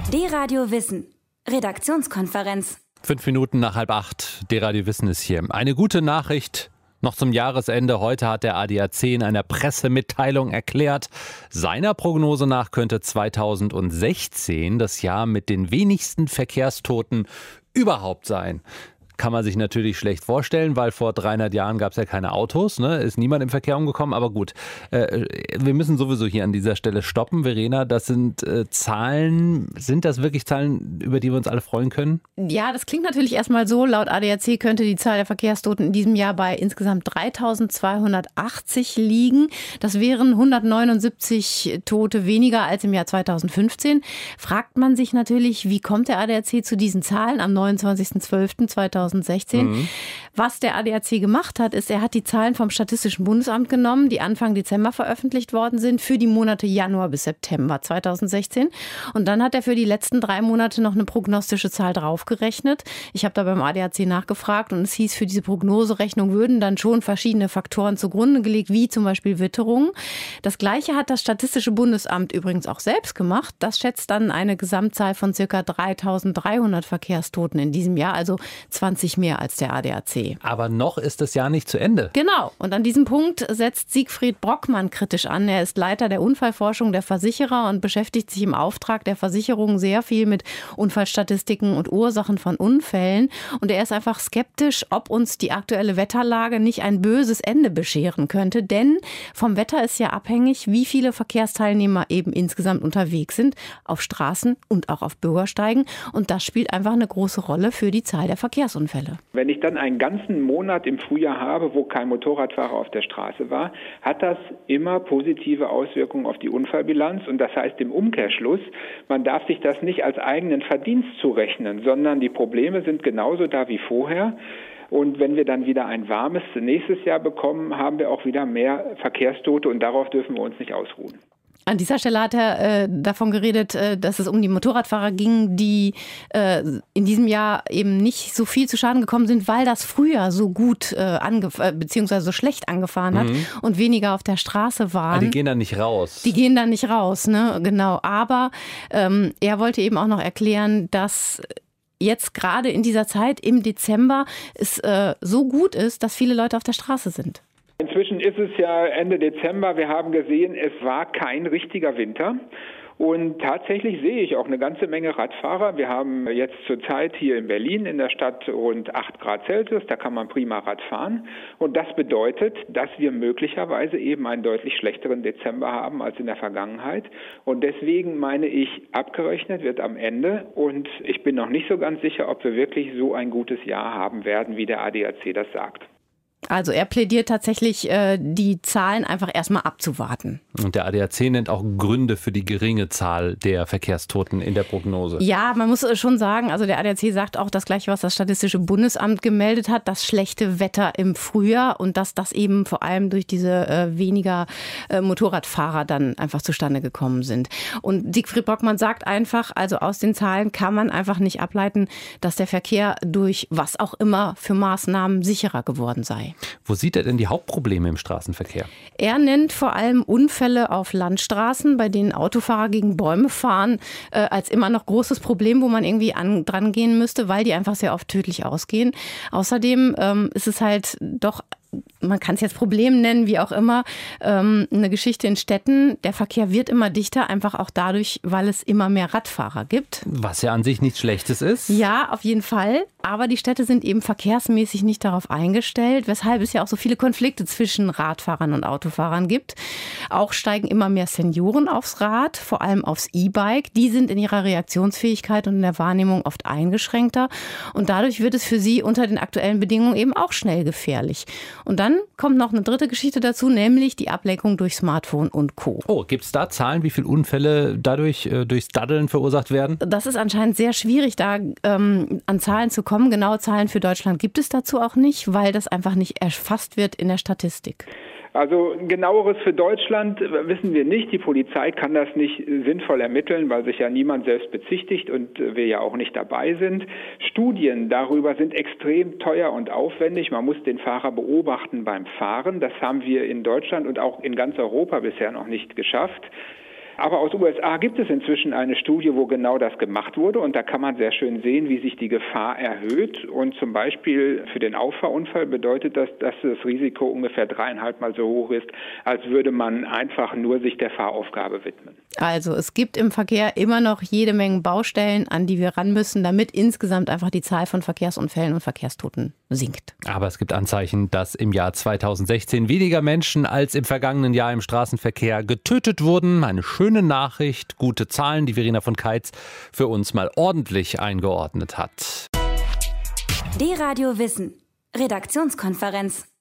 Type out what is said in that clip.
D-Radio Wissen. Redaktionskonferenz. 5 Minuten nach 7:30. D-Radio Wissen ist hier. Eine gute Nachricht noch zum Jahresende. Heute hat der ADAC in einer Pressemitteilung erklärt, seiner Prognose nach könnte 2016 das Jahr mit den wenigsten Verkehrstoten überhaupt sein. Kann man sich natürlich schlecht vorstellen, weil vor 300 Jahren gab es ja keine Autos, ne? Ist niemand im Verkehr umgekommen, aber gut. Wir müssen sowieso hier an dieser Stelle stoppen. Verena, das sind Zahlen, sind das wirklich Zahlen, über die wir uns alle freuen können? Ja, das klingt natürlich erstmal so. Laut ADAC könnte die Zahl der Verkehrstoten in diesem Jahr bei insgesamt 3.280 liegen. Das wären 179 Tote weniger als im Jahr 2015. Fragt man sich natürlich, wie kommt der ADAC zu diesen Zahlen am 29.12.2016? Was der ADAC gemacht hat, ist, er hat die Zahlen vom Statistischen Bundesamt genommen, die Anfang Dezember veröffentlicht worden sind, für die Monate Januar bis September 2016. Und dann hat er für die letzten 3 Monate noch eine prognostische Zahl draufgerechnet. Ich habe da beim ADAC nachgefragt und es hieß, für diese Prognoserechnung würden dann schon verschiedene Faktoren zugrunde gelegt, wie zum Beispiel Witterung. Das Gleiche hat das Statistische Bundesamt übrigens auch selbst gemacht. Das schätzt dann eine Gesamtzahl von ca. 3.300 Verkehrstoten in diesem Jahr, also 20 mehr als der ADAC. Aber noch ist das Jahr nicht zu Ende. Genau. Und an diesem Punkt setzt Siegfried Brockmann kritisch an. Er ist Leiter der Unfallforschung der Versicherer und beschäftigt sich im Auftrag der Versicherung sehr viel mit Unfallstatistiken und Ursachen von Unfällen. Und er ist einfach skeptisch, ob uns die aktuelle Wetterlage nicht ein böses Ende bescheren könnte. Denn vom Wetter ist ja abhängig, wie viele Verkehrsteilnehmer eben insgesamt unterwegs sind, auf Straßen und auch auf Bürgersteigen. Und das spielt einfach eine große Rolle für die Zahl der Verkehrsunfälle. Wenn ich dann einen ganzen Monat im Frühjahr habe, wo kein Motorradfahrer auf der Straße war, hat das immer positive Auswirkungen auf die Unfallbilanz. Und das heißt im Umkehrschluss, man darf sich das nicht als eigenen Verdienst zurechnen, sondern die Probleme sind genauso da wie vorher. Und wenn wir dann wieder ein warmes nächstes Jahr bekommen, haben wir auch wieder mehr Verkehrstote und darauf dürfen wir uns nicht ausruhen. An dieser Stelle hat er davon geredet, dass es um die Motorradfahrer ging, die in diesem Jahr eben nicht so viel zu Schaden gekommen sind, weil das Frühjahr so gut beziehungsweise so schlecht angefahren hat und weniger auf der Straße waren. Aber die gehen dann nicht raus. Die gehen dann nicht raus, ne? Genau. Aber er wollte eben auch noch erklären, dass jetzt gerade in dieser Zeit im Dezember es so gut ist, dass viele Leute auf der Straße sind. Inzwischen ist es ja Ende Dezember. Wir haben gesehen, es war kein richtiger Winter. Und tatsächlich sehe ich auch eine ganze Menge Radfahrer. Wir haben jetzt zurzeit hier in Berlin in der Stadt rund 8 Grad Celsius. Da kann man prima Rad fahren. Und das bedeutet, dass wir möglicherweise eben einen deutlich schlechteren Dezember haben als in der Vergangenheit. Und deswegen meine ich, abgerechnet wird am Ende. Und ich bin noch nicht so ganz sicher, ob wir wirklich so ein gutes Jahr haben werden, wie der ADAC das sagt. Also er plädiert tatsächlich, die Zahlen einfach erstmal abzuwarten. Und der ADAC nennt auch Gründe für die geringe Zahl der Verkehrstoten in der Prognose. Ja, man muss schon sagen, also der ADAC sagt auch das Gleiche, was das Statistische Bundesamt gemeldet hat, das schlechte Wetter im Frühjahr und dass das eben vor allem durch diese weniger Motorradfahrer dann einfach zustande gekommen sind. Und Siegfried Brockmann sagt einfach, also aus den Zahlen kann man einfach nicht ableiten, dass der Verkehr durch was auch immer für Maßnahmen sicherer geworden sei. Wo sieht er denn die Hauptprobleme im Straßenverkehr? Er nennt vor allem Unfälle auf Landstraßen, bei denen Autofahrer gegen Bäume fahren, als immer noch großes Problem, wo man irgendwie dran gehen müsste, weil die einfach sehr oft tödlich ausgehen. Außerdem ist es halt doch, man kann es jetzt Problem nennen, wie auch immer, eine Geschichte in Städten. Der Verkehr wird immer dichter, einfach auch dadurch, weil es immer mehr Radfahrer gibt. Was ja an sich nichts Schlechtes ist. Ja, auf jeden Fall. Aber die Städte sind eben verkehrsmäßig nicht darauf eingestellt, weshalb es ja auch so viele Konflikte zwischen Radfahrern und Autofahrern gibt. Auch steigen immer mehr Senioren aufs Rad, vor allem aufs E-Bike. Die sind in ihrer Reaktionsfähigkeit und in der Wahrnehmung oft eingeschränkter. Und dadurch wird es für sie unter den aktuellen Bedingungen eben auch schnell gefährlich. Und dann kommt noch eine dritte Geschichte dazu, nämlich die Ablenkung durch Smartphone und Co. Oh, gibt es da Zahlen, wie viele Unfälle dadurch durchs Daddeln verursacht werden? Das ist anscheinend sehr schwierig, da an Zahlen zu kommen. Genaue Zahlen für Deutschland gibt es dazu auch nicht, weil das einfach nicht erfasst wird in der Statistik. Also genaueres für Deutschland wissen wir nicht. Die Polizei kann das nicht sinnvoll ermitteln, weil sich ja niemand selbst bezichtigt und wir ja auch nicht dabei sind. Studien darüber sind extrem teuer und aufwendig. Man muss den Fahrer beobachten beim Fahren. Das haben wir in Deutschland und auch in ganz Europa bisher noch nicht geschafft. Aber aus USA gibt es inzwischen eine Studie, wo genau das gemacht wurde. Und da kann man sehr schön sehen, wie sich die Gefahr erhöht. Und zum Beispiel für den Auffahrunfall bedeutet das, dass das Risiko ungefähr 3,5 Mal so hoch ist, als würde man einfach nur sich der Fahraufgabe widmen. Also es gibt im Verkehr immer noch jede Menge Baustellen, an die wir ran müssen, damit insgesamt einfach die Zahl von Verkehrsunfällen und Verkehrstoten sinkt. Aber es gibt Anzeichen, dass im Jahr 2016 weniger Menschen als im vergangenen Jahr im Straßenverkehr getötet wurden. Eine schöne Nachricht, gute Zahlen, die Verena von Keitz für uns mal ordentlich eingeordnet hat. D-Radio Wissen. Redaktionskonferenz.